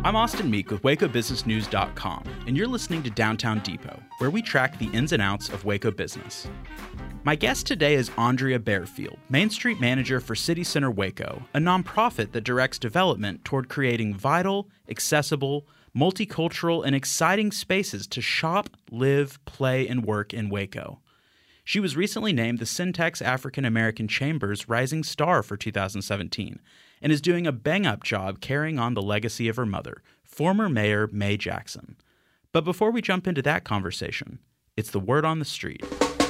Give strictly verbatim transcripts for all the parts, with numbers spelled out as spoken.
I'm Austin Meek with Waco Business News dot com, and you're listening to Downtown Depot, where we track the ins and outs of Waco business. My guest today is Andrea Barefield, Main Street Manager for City Center Waco, a nonprofit that directs development toward creating vital, accessible, multicultural, and exciting spaces to shop, live, play, and work in Waco. She was recently named the Syntex African American Chamber's Rising Star for two thousand seventeen and is doing a bang-up job carrying on the legacy of her mother, former Mayor May Jackson. But before we jump into that conversation, it's the word on the street.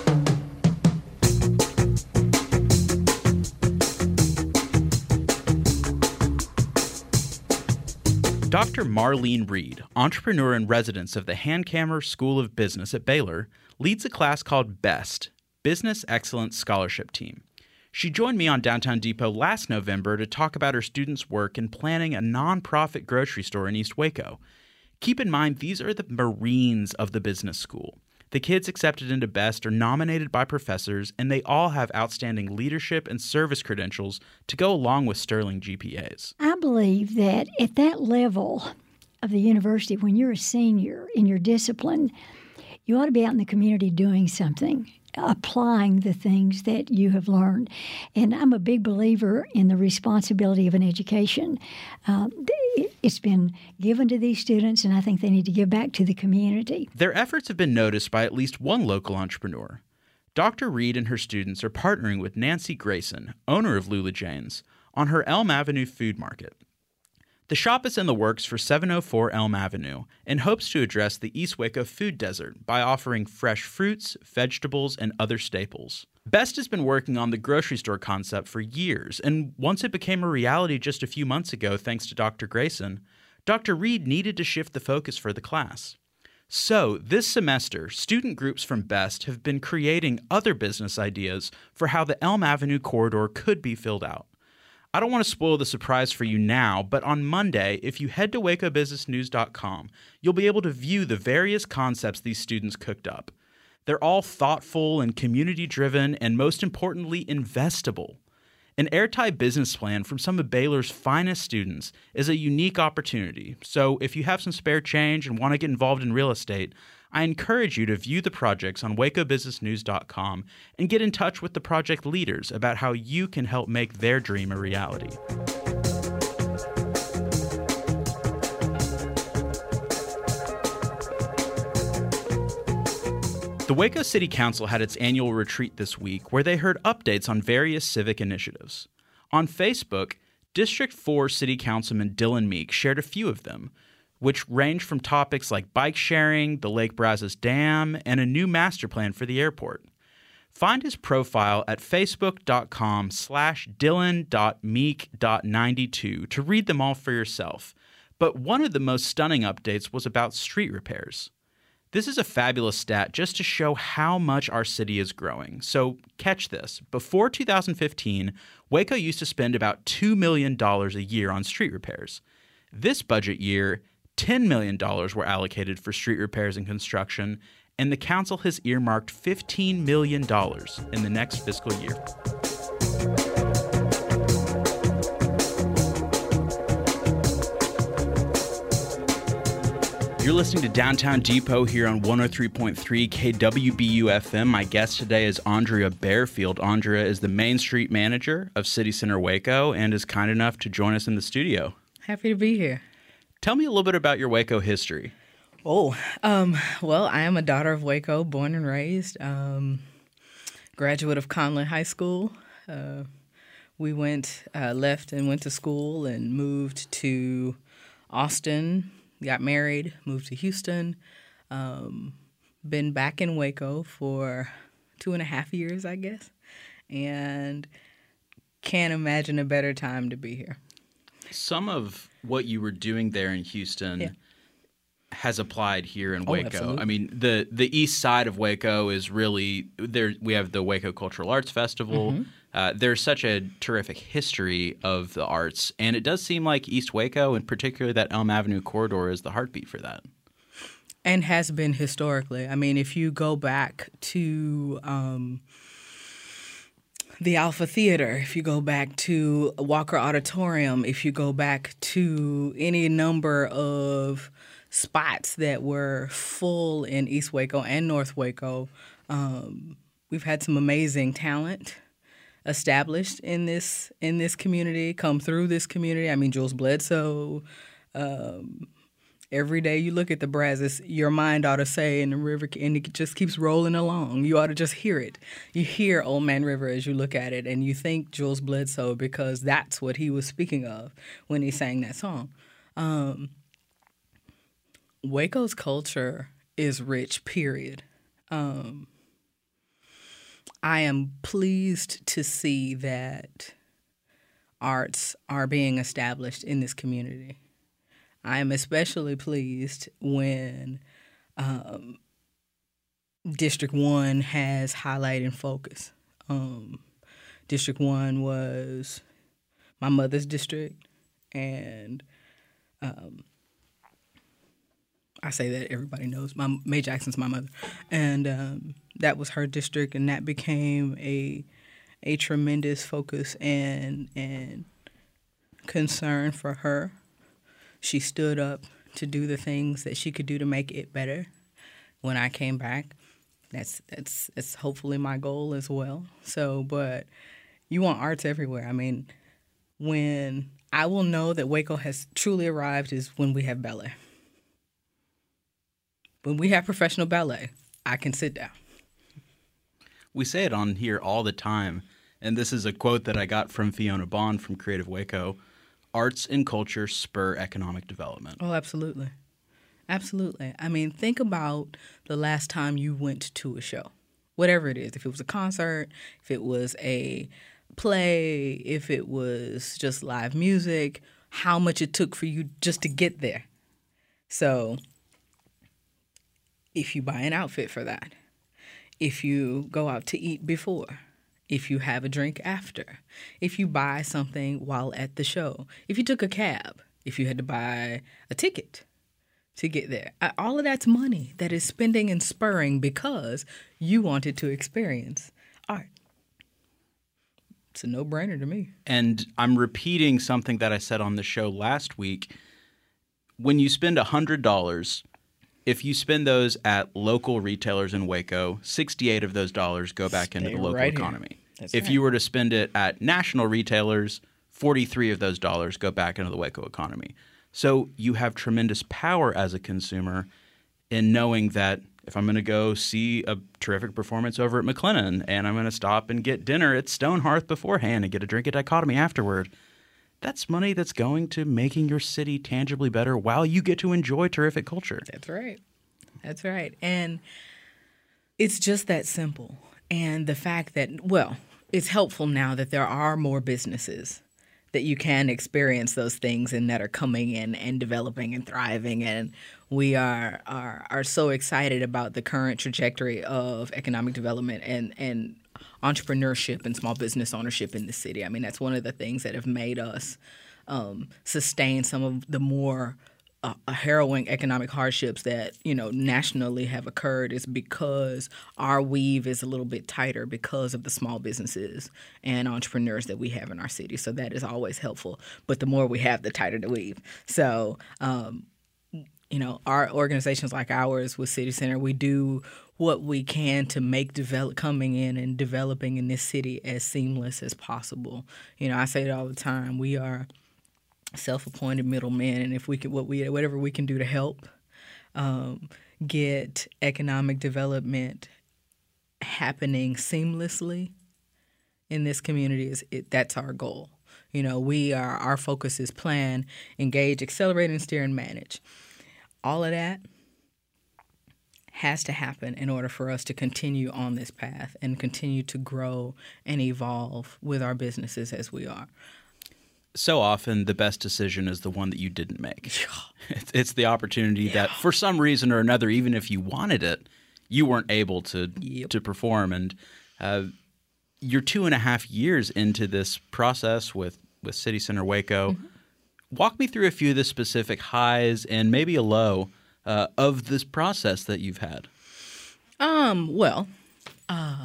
Doctor Marlene Reed, entrepreneur and resident of the Hankamer School of Business at Baylor, leads a class called BEST, Business Excellence Scholarship Team. She joined me on Downtown Depot last November to talk about her students' work in planning a nonprofit grocery store in East Waco. Keep in mind, these are the Marines of the business school. The kids accepted into BEST are nominated by professors, and they all have outstanding leadership and service credentials to go along with sterling G P As. I believe that at that level of the university, when you're a senior in your discipline, you ought to be out in the community doing something, applying the things that you have learned. And I'm a big believer in the responsibility of an education. Uh, it's been given to these students, and I think they need to give back to the community. Their efforts have been noticed by at least one local entrepreneur. Doctor Reed and her students are partnering with Nancy Grayson, owner of Lula Jane's, on her Elm Avenue food market. The shop is in the works for seven oh four Elm Avenue and hopes to address the East Waco food desert by offering fresh fruits, vegetables, and other staples. BEST has been working on the grocery store concept for years, and once it became a reality just a few months ago thanks to Doctor Grayson, Doctor Reed needed to shift the focus for the class. So, this semester, student groups from BEST have been creating other business ideas for how the Elm Avenue corridor could be filled out. I don't want to spoil the surprise for you now, but on Monday, if you head to Waco Business News dot com, you'll be able to view the various concepts these students cooked up. They're all thoughtful and community-driven and, most importantly, investable. An airtight business plan from some of Baylor's finest students is a unique opportunity, so if you have some spare change and want to get involved in real estate, I encourage you to view the projects on Waco Business News dot com and get in touch with the project leaders about how you can help make their dream a reality. The Waco City Council had its annual retreat this week where they heard updates on various civic initiatives. On Facebook, District four City Councilman Dylan Meek shared a few of them, which range from topics like bike sharing, the Lake Brazos Dam, and a new master plan for the airport. Find his profile at facebook.com slash dylan.meek.ninety-two to read them all for yourself. But one of the most stunning updates was about street repairs. This is a fabulous stat just to show how much our city is growing. So catch this. Before two thousand fifteen, Waco used to spend about two million dollars a year on street repairs. This budget year, ten million dollars were allocated for street repairs and construction, and the council has earmarked fifteen million dollars in the next fiscal year. You're listening to Downtown Depot here on one oh three point three K W B U F M. My guest today is Andrea Barefield. Andrea is the Main Street Manager of City Center Waco and is kind enough to join us in the studio. Happy to be here. Tell me a little bit about your Waco history. Oh, um, well, I am a daughter of Waco, born and raised, um, graduate of Conlin High School. Uh, we went, uh, left and went to school and moved to Austin, got married, moved to Houston, um, been back in Waco for two and a half years, I guess, and can't imagine a better time to be here. Some of what you were doing there in Houston yeah. has applied here in Waco. Oh, I mean, the the east side of Waco is really there. We have the Waco Cultural Arts Festival. Mm-hmm. Uh, there's such a terrific history of the arts, and it does seem like East Waco, and particularly that Elm Avenue corridor, is the heartbeat for that. And has been historically. I mean, if you go back to um, the Alpha Theater, if you go back to Walker Auditorium, if you go back to any number of spots that were full in East Waco and North Waco, um, we've had some amazing talent established in this in this community, come through this community. I mean, Jules Bledsoe. Um, every day you look at the Brazos, your mind ought to say, and the river, and it just keeps rolling along. You ought to just hear it. You hear Old Man River as you look at it, and you think Jules Bledsoe because that's what he was speaking of when he sang that song. Um, Waco's culture is rich, period. Um, I am pleased to see that arts are being established in this community. I am especially pleased when um, District one has highlight and focus. Um, District one was my mother's district, and um, I say that everybody knows. My Mae Jackson's my mother, and um, that was her district, and that became a a tremendous focus and and concern for her. She stood up to do the things that she could do to make it better. When I came back, that's that's that's hopefully my goal as well. So, but you want arts everywhere. I mean, when I will know that Waco has truly arrived is when we have ballet. When we have professional ballet, I can sit down. We say it on here all the time, and this is a quote that I got from Fiona Bond from Creative Waco. Arts and culture spur economic development. Oh, absolutely. Absolutely. I mean, think about the last time you went to a show, whatever it is. If it was a concert, if it was a play, if it was just live music, how much it took for you just to get there. So if you buy an outfit for that, if you go out to eat before, if you have a drink after, if you buy something while at the show, if you took a cab, if you had to buy a ticket to get there, all of that's money that is spending and spurring because you wanted to experience art. It's a no-brainer to me. And I'm repeating something that I said on the show last week. When you spend one hundred dollars, if you spend those at local retailers in Waco, sixty-eight of those dollars go back Stay into the local right economy. That's if right. you were to spend it at national retailers, forty-three of those dollars go back into the Waco economy. So you have tremendous power as a consumer in knowing that if I'm going to go see a terrific performance over at McLennan and I'm going to stop and get dinner at Stonehearth beforehand and get a drink at Dichotomy afterward, that's money that's going to making your city tangibly better while you get to enjoy terrific culture. That's right. That's right. And it's just that simple. And the fact that, well, it's helpful now that there are more businesses that you can experience those things and that are coming in and developing and thriving. And we are are, are so excited about the current trajectory of economic development and, and entrepreneurship and small business ownership in the city. I mean, that's one of the things that have made us um, sustain some of the more uh, harrowing economic hardships that, you know, nationally have occurred is because our weave is a little bit tighter because of the small businesses and entrepreneurs that we have in our city. So that is always helpful. But the more we have, the tighter the weave. So, um, you know, our organizations like ours with City Center, we do what we can to make develop coming in and developing in this city as seamless as possible. You know, I say it all the time. We are self-appointed middlemen, and if we can, what we whatever we can do to help um, get economic development happening seamlessly in this community, is it, that's our goal. You know, we are our focus is plan, engage, accelerate, and steer and manage. All of that has to happen in order for us to continue on this path and continue to grow and evolve with our businesses as we are. So often the best decision is the one that you didn't make. It's, it's the opportunity yeah. that for some reason or another, even if you wanted it, you weren't able to yep. to perform. And uh, you're two and a half years into this process with, with City Center Waco. Mm-hmm. Walk me through a few of the specific highs and maybe a low uh, of this process that you've had. Um. Well, um,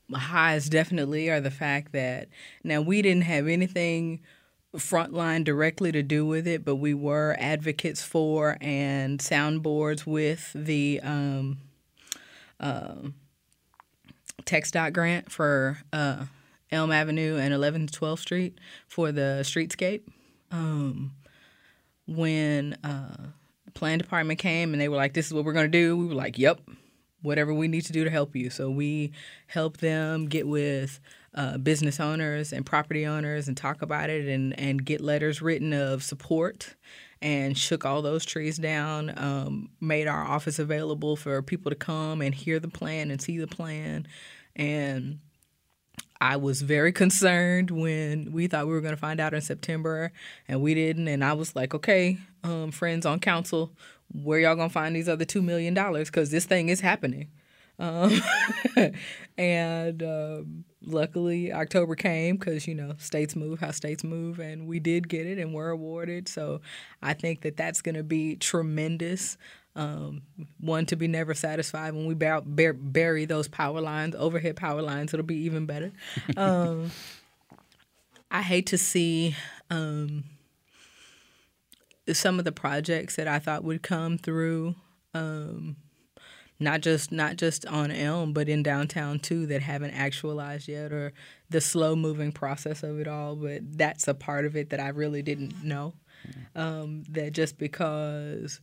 highs definitely are the fact that now we didn't have anything frontline directly to do with it, but we were advocates for and soundboards with the um, uh, TxDOT grant for uh, Elm Avenue and eleventh to twelfth Street for the streetscape. Um, when uh, the plan department came and they were like, this is what we're going to do, we were like, yep, whatever we need to do to help you. So we helped them get with uh, business owners and property owners and talk about it and, and get letters written of support and shook all those trees down, um, made our office available for people to come and hear the plan and see the plan. And I was very concerned when we thought we were going to find out in September and we didn't. And I was like, okay, um, friends on council, where y'all going to find these other two million dollars? Because this thing is happening. Um, and um, luckily October came because, you know, states move how states move, and we did get it and were awarded. So I think that that's going to be tremendous. Um, one, to be never satisfied. When we bar- bar- bury those power lines, overhead power lines, it'll be even better. Um, I hate to see um, some of the projects that I thought would come through, um, not just not just on Elm, but in downtown too, that haven't actualized yet, or the slow moving process of it all. But that's a part of it that I really didn't know. Um, that just because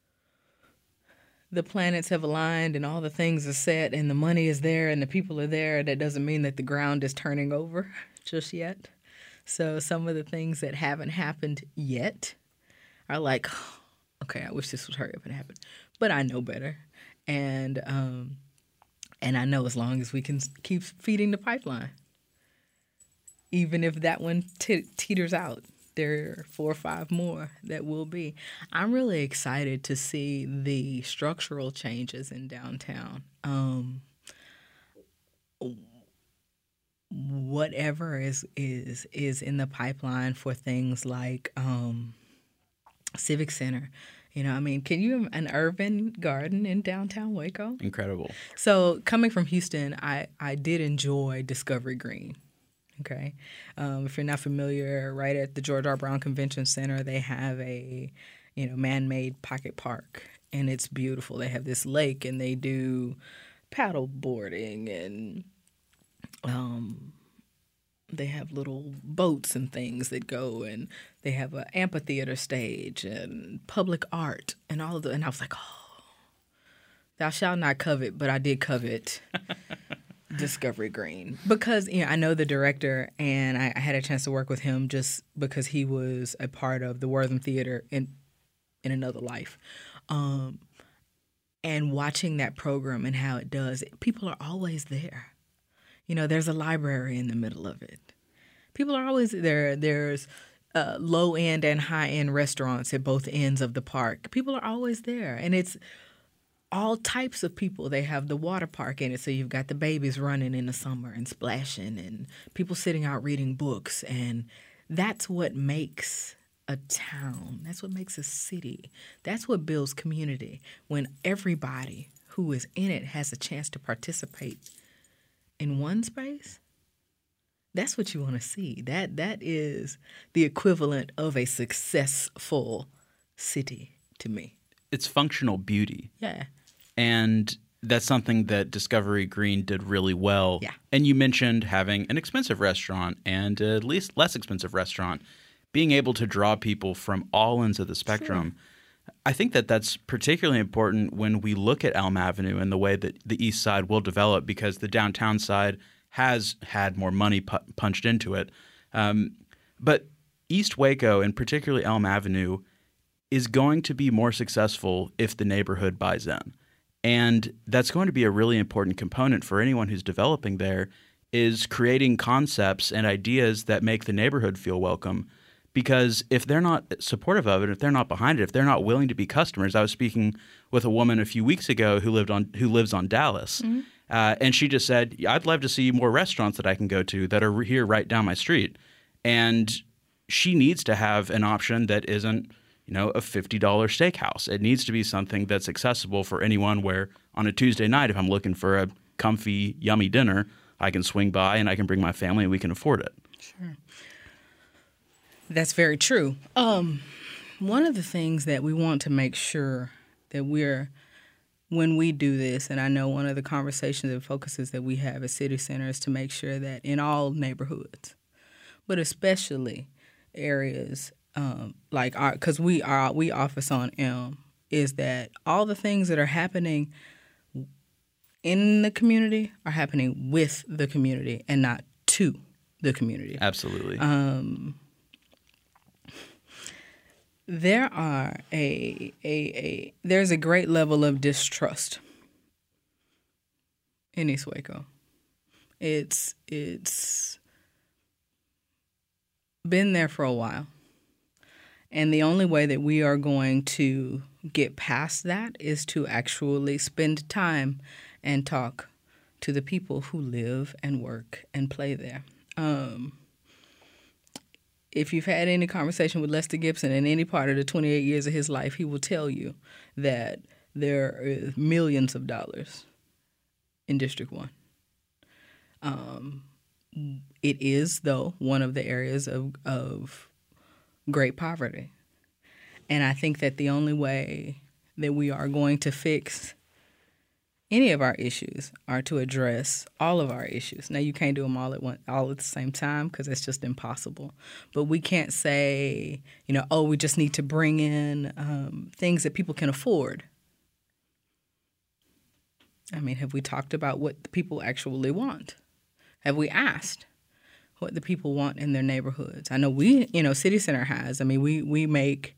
the planets have aligned and all the things are set and the money is there and the people are there, that doesn't mean that the ground is turning over just yet. So some of the things that haven't happened yet are like, okay, I wish this would hurry up and happen. But I know better. And um, and I know as long as we can keep feeding the pipeline, even if that one te- teeters out, there are four or five more that will be. I'm really excited to see the structural changes in downtown. Um, whatever is is is in the pipeline for things like um, Civic Center. You know, I mean, can you an urban garden in downtown Waco? Incredible. So coming from Houston, I, I did enjoy Discovery Green. Okay. Um, if you're not familiar, right at the George R. Brown Convention Center, they have a, you know, man-made pocket park, and it's beautiful. They have this lake, and they do paddle boarding, and um, they have little boats and things that go, and they have an amphitheater stage and public art and all of the. And I was like, oh, thou shalt not covet, but I did covet Discovery Green because, you know, I know the director, and I, I had a chance to work with him just because he was a part of the Wortham Theater in in another life. Um, and watching that program and how it does, people are always there. You know, there's a library in the middle of it. People are always there. There's uh, low-end and high-end restaurants at both ends of the park. People are always there, and it's all types of people. They have the water park in it, so you've got the babies running in the summer and splashing, and people sitting out reading books, and that's what makes a town. That's what makes a city. That's what builds community, when everybody who is in it has a chance to participate in one space. That's what you want to see. That that is the equivalent of a successful city to me. It's functional beauty. Yeah. And that's something that Discovery Green did really well. Yeah. And you mentioned having an expensive restaurant and at least less expensive restaurant, being able to draw people from all ends of the spectrum. Sure. I think that that's particularly important when we look at Elm Avenue and the way that the east side will develop, because the downtown side has had more money pu- punched into it. Um, but East Waco, and particularly Elm Avenue, is going to be more successful if the neighborhood buys in. And that's going to be a really important component for anyone who's developing there, is creating concepts and ideas that make the neighborhood feel welcome. Because if they're not supportive of it, if they're not behind it, if they're not willing to be customers — I was speaking with a woman a few weeks ago who lived on who lives on Dallas, mm-hmm. uh, and she just said, "I'd love to see more restaurants that I can go to that are here right down my street." And she needs to have an option that isn't, you know, a fifty dollars steakhouse. It needs to be something that's accessible for anyone, where on a Tuesday night, if I'm looking for a comfy, yummy dinner, I can swing by and I can bring my family and we can afford it. Sure. That's very true. Um, one of the things that we want to make sure that we're, when we do this, and I know one of the conversations and focuses that we have at City Center is to make sure that in all neighborhoods, but especially areas um, like our, because we are we office on Elm, is that all the things that are happening in the community are happening with the community and not to the community. Absolutely. Um, there are a, a a there's a great level of distrust in East Waco. It's it's been there for a while. And the only way that we are going to get past that is to actually spend time and talk to the people who live and work and play there. Um, if you've had any conversation with Lester Gibson in any part of the twenty-eight years of his life, he will tell you that there is millions of dollars in District one. Um, it is, though, one of the areas of, of great poverty. And I think that the only way that we are going to fix any of our issues are to address all of our issues. Now, you can't do them all at one, all at the same time because it's just impossible. But we can't say, you know, oh, we just need to bring in um, things that people can afford. I mean, have we talked about what the people actually want? Have we asked what the people want in their neighborhoods? I know we, you know, City Center has. I mean, we, we make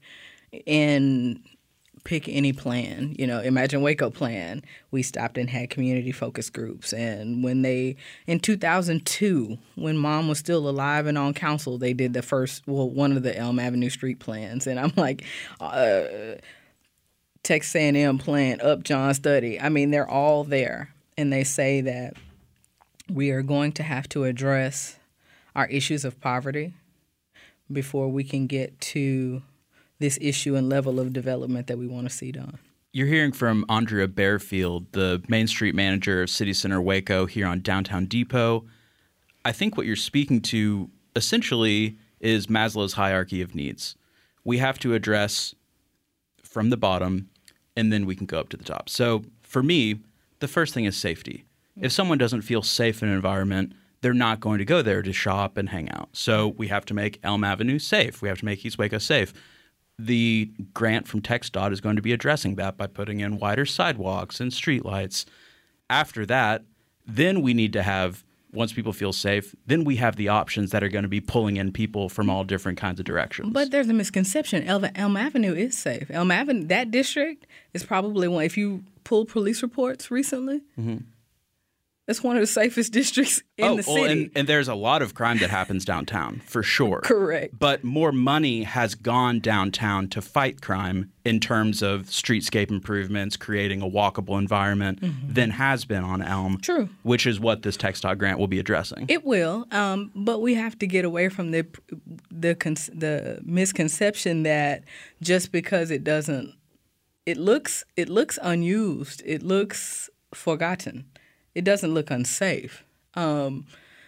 in pick any plan, you know, Imagine Waco plan. We stopped and had community focus groups. And when they, in two thousand two, when Mom was still alive and on council, they did the first, well, one of the Elm Avenue street plans. And I'm like, uh, Texas A and M plan, Upjohn study. I mean, they're all there. And they say that we are going to have to address our issues of poverty before we can get to this issue and level of development that we want to see done. You're hearing from Andrea Bearfield, the Main Street manager of City Center Waco here on Downtown Depot. I think what you're speaking to essentially is Maslow's hierarchy of needs. We have to address from the bottom, and then we can go up to the top. So for me, the first thing is safety. If someone doesn't feel safe in an environment, they're not going to go there to shop and hang out. So we have to make Elm Avenue safe. We have to make East Waco safe. The grant from TxDOT is going to be addressing that by putting in wider sidewalks and streetlights. After that, then we need to have, once people feel safe, then we have the options that are going to be pulling in people from all different kinds of directions. But there's a misconception. Elm, Elm Avenue is safe. Elm Avenue, that district is probably one, if you pull police reports recently, mm-hmm. It's one of the safest districts in oh, the well, city. And, and there's a lot of crime that happens downtown, for sure. Correct. But more money has gone downtown to fight crime in terms of streetscape improvements, creating a walkable environment mm-hmm. than has been on Elm. True. Which is what this TxDOT grant will be addressing. It will, um, but we have to get away from the the the misconception that just because it doesn't, it looks it looks unused, it looks forgotten. It doesn't look unsafe. Um,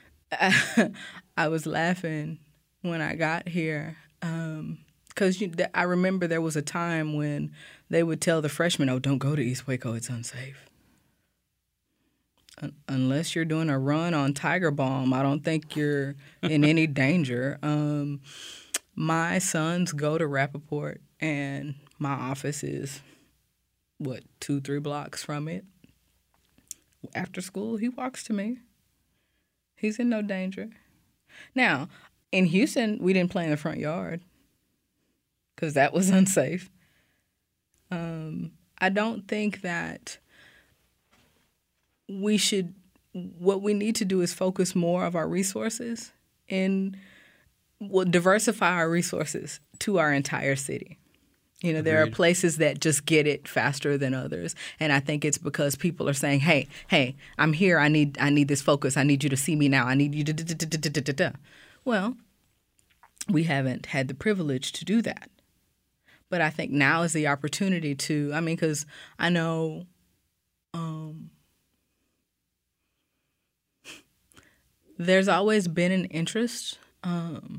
I, I was laughing when I got here because um, I remember there was a time when they would tell the freshmen, oh, don't go to East Waco, it's unsafe. Un- unless you're doing a run on Tiger Balm, I don't think you're in any danger. Um, my sons go to Rappaport, and my office is, what, two, three blocks from it. After school, he walks to me. He's in no danger. Now, in Houston, we didn't play in the front yard because that was unsafe. Um, I don't think that we should – what we need to do is focus more of our resources and well, diversify our resources to our entire city. You know, there Agreed. Are places that just get it faster than others. And I think it's because people are saying, hey, hey, I'm here. I need I need this focus. I need you to see me now. I need you to da-da-da-da-da-da-da. Well, we haven't had the privilege to do that. But I think now is the opportunity to, I mean, because I know um, there's always been an interest um,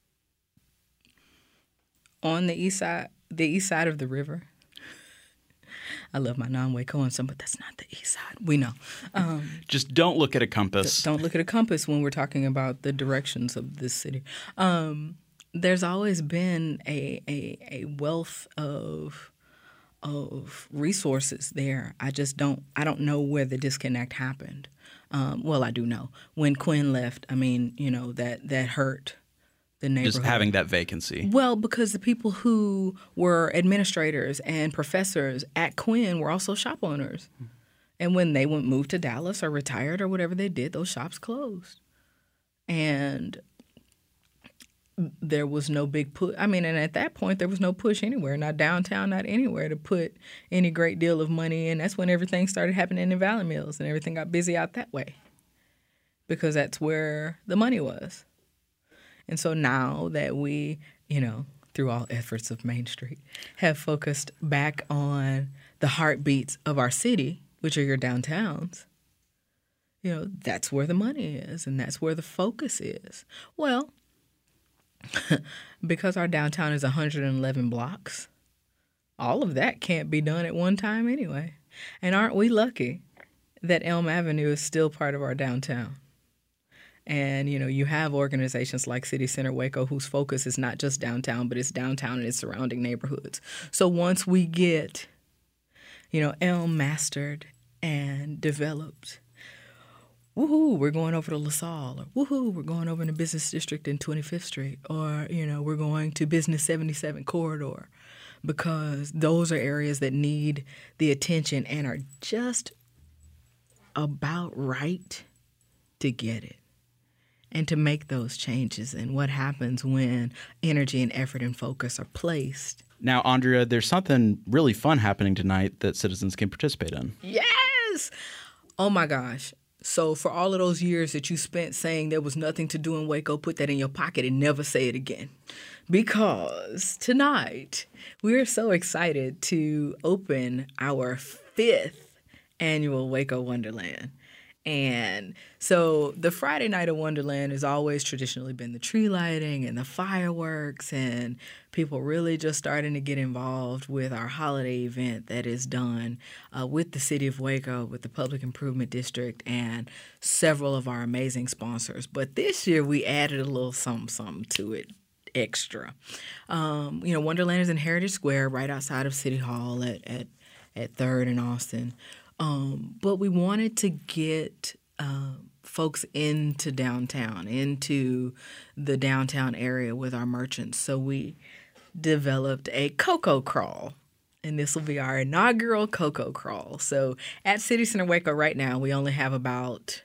on the east side, the east side of the river. I love my non-Wacoans, but that's not the east side. We know. Um, Just don't look at a compass. don't look at a compass when we're talking about the directions of this city. Um, there's always been a, a a wealth of of resources there. I just don't I don't know where the disconnect happened. Um, well, I do know. When Quinn left, I mean, you know, that, that hurt the neighborhood. Just having that vacancy. Well, because the people who were administrators and professors at Quinn were also shop owners. And when they went moved to Dallas or retired or whatever they did, those shops closed. And there was no big push. I mean, and at that point, there was no push anywhere, not downtown, not anywhere, to put any great deal of money in. That's when everything started happening in Valley Mills, and everything got busy out that way because that's where the money was. And so now that we, you know, through all efforts of Main Street, have focused back on the heartbeats of our city, which are your downtowns, you know, that's where the money is, and that's where the focus is. Well, because our downtown is one hundred eleven blocks, all of that can't be done at one time anyway. And aren't we lucky that Elm Avenue is still part of our downtown? And, you know, you have organizations like City Center Waco whose focus is not just downtown, but it's downtown and its surrounding neighborhoods. So once we get, you know, Elm mastered and developed, woohoo, we're going over to LaSalle, or woohoo, we're going over in the business district in twenty-fifth Street, or, you know, we're going to Business seventy-seven Corridor, because those are areas that need the attention and are just about right to get it and to make those changes. And what happens when energy and effort and focus are placed. Now, Andrea, there's something really fun happening tonight that citizens can participate in. Yes! Oh, my gosh. So for all of those years that you spent saying there was nothing to do in Waco, put that in your pocket and never say it again. Because tonight, we're so excited to open our fifth annual Waco Wonderland. And so the Friday night of Wonderland has always traditionally been the tree lighting and the fireworks, and people really just starting to get involved with our holiday event that is done uh, with the City of Waco, with the Public Improvement District, and several of our amazing sponsors. But this year we added a little something, something to it extra. Um, you know, Wonderland is in Heritage Square right outside of City Hall at, at, at third and Austin. Um, but we wanted to get uh, folks into downtown, into the downtown area with our merchants. So we developed a Cocoa Crawl, and this will be our inaugural Cocoa Crawl. So at City Center Waco right now, we only have about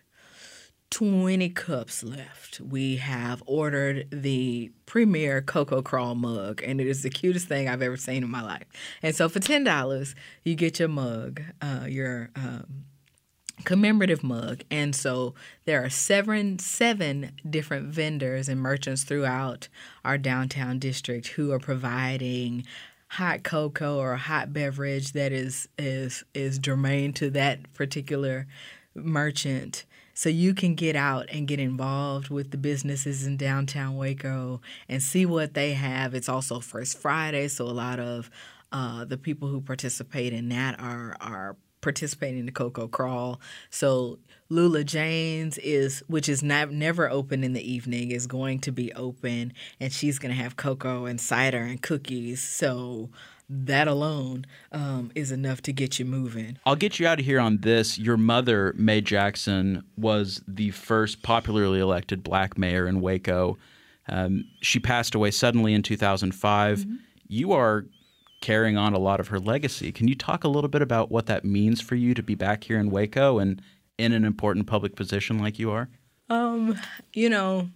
twenty cups left. We have ordered the premier Cocoa Crawl mug, and it is the cutest thing I've ever seen in my life. And so for ten dollars, you get your mug, uh, your um, commemorative mug. And so there are seven, seven different vendors and merchants throughout our downtown district who are providing hot cocoa or a hot beverage that is is is germane to that particular merchant. So you can get out and get involved with the businesses in downtown Waco and see what they have. It's also First Friday, so a lot of uh, the people who participate in that are are participating in the Cocoa Crawl. So Lula Jane's is, which is not, never open in the evening, is going to be open, and she's going to have cocoa and cider and cookies. So that alone um, is enough to get you moving. I'll get you out of here on this. Your mother, Mae Jackson, was the first popularly elected black mayor in Waco. Um, she passed away suddenly in two thousand five. Mm-hmm. You are carrying on a lot of her legacy. Can you talk a little bit about what that means for you to be back here in Waco and in an important public position like you are? Um, you know,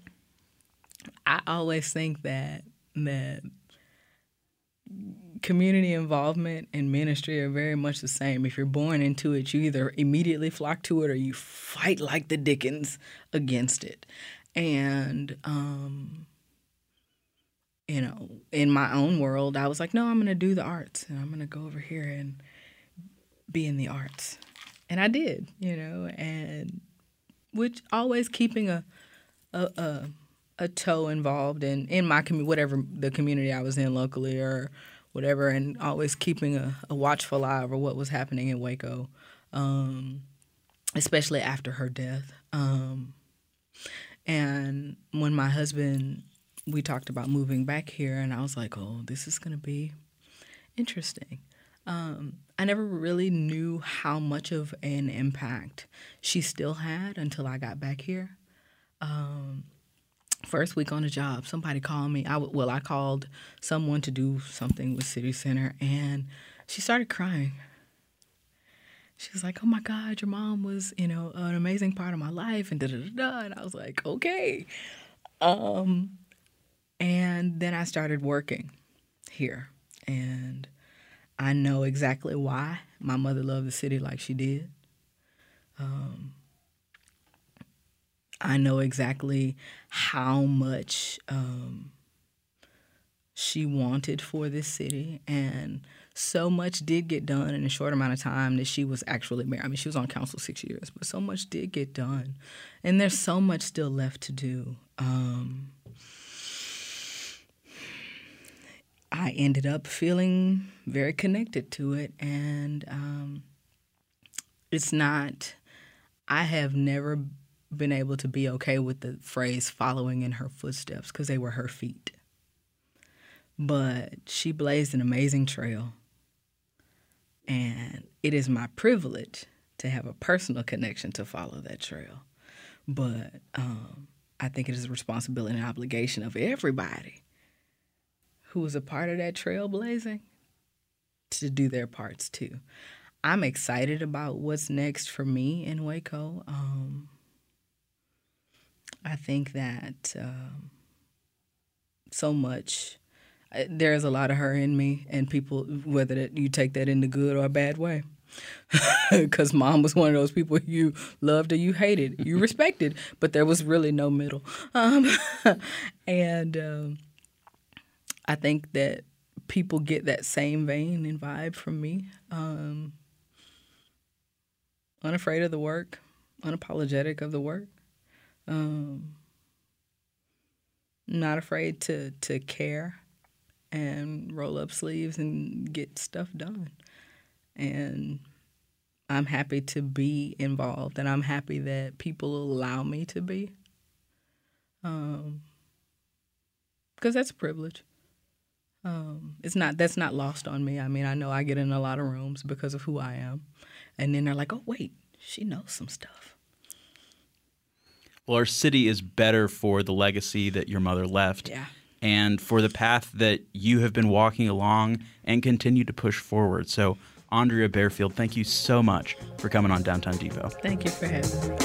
I always think that that community involvement and ministry are very much the same. If you're born into it, you either immediately flock to it or you fight like the Dickens against it. And, um, you know, in my own world, I was like, no, I'm going to do the arts, and I'm going to go over here and be in the arts. And I did, you know, and which always keeping a a, a, a toe involved in, in my community, whatever the community I was in locally or whatever, and always keeping a, a watchful eye over what was happening in Waco, um, especially after her death. Um, and when my husband, we talked about moving back here, and I was like, oh, this is going to be interesting. Um, I never really knew how much of an impact she still had until I got back here. Um, first week on the job, somebody called me. I w- well, I called someone to do something with City Center, and she started crying. She was like, oh, my God, your mom was, you know, an amazing part of my life, and da-da-da-da. And I was like, okay. Um, and then I started working here, and I know exactly why my mother loved the city like she did. Um, I know exactly how much um, she wanted for this city, and so much did get done in a short amount of time that she was actually married. I mean, she was on council six years, but so much did get done, and there's so much still left to do. Um, I ended up feeling very connected to it, and um, it's not, I have never been able to be okay with the phrase following in her footsteps because they were her feet. But she blazed an amazing trail, and it is my privilege to have a personal connection to follow that trail. But um, I think it is a responsibility and obligation of everybody who was a part of that trailblazing to do their parts too. I'm excited about what's next for me in Waco. Um, I think that um, so much, there's a lot of her in me, and people, whether that you take that in the good or a bad way. Because Mom was one of those people you loved or you hated. You respected, but there was really no middle. Um, and um, I think that people get that same vein and vibe from me. Um, unafraid of the work, unapologetic of the work. Um, not afraid to, to care and roll up sleeves and get stuff done. And I'm happy to be involved, and I'm happy that people allow me to be. Um, because that's a privilege. Um, it's not, that's not lost on me. I mean, I know I get in a lot of rooms because of who I am. And then they're like, oh, wait, she knows some stuff. Well, our city is better for the legacy that your mother left. Yeah. And for the path that you have been walking along and continue to push forward. So, Andrea Barefield, thank you so much for coming on Downtown Depot. Thank you for having me.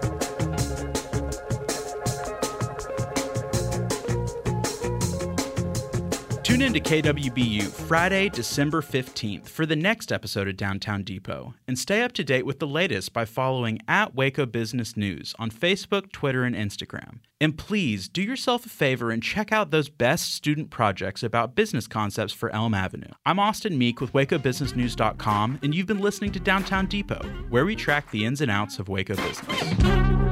Tune in to K W B U Friday, December fifteenth for the next episode of Downtown Depot, and stay up to date with the latest by following at Waco Business News on Facebook, Twitter, and Instagram. And please do yourself a favor and check out those best student projects about business concepts for Elm Avenue. I'm Austin Meek with Waco Business News dot com, and you've been listening to Downtown Depot, where we track the ins and outs of Waco business.